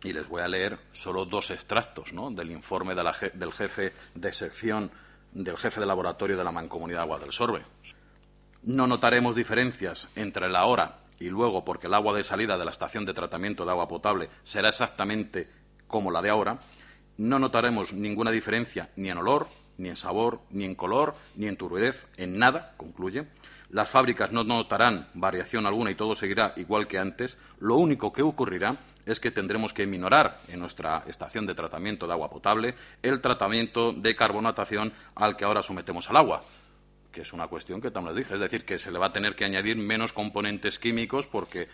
Y les voy a leer solo 2 extractos, ¿no?, del informe del jefe de sección, del jefe de laboratorio de la Mancomunidad de Agua del Sorbe. No notaremos diferencias entre la hora y luego, porque el agua de salida de la estación de tratamiento de agua potable será exactamente como la de ahora. No notaremos ninguna diferencia ni en olor, ni en sabor, ni en color, ni en turbidez, en nada, concluye. Las fábricas no notarán variación alguna y todo seguirá igual que antes. Lo único que ocurrirá es que tendremos que minorar en nuestra estación de tratamiento de agua potable el tratamiento de carbonatación al que ahora sometemos al agua, que es una cuestión que también les dije, es decir, que se le va a tener que añadir menos componentes químicos porque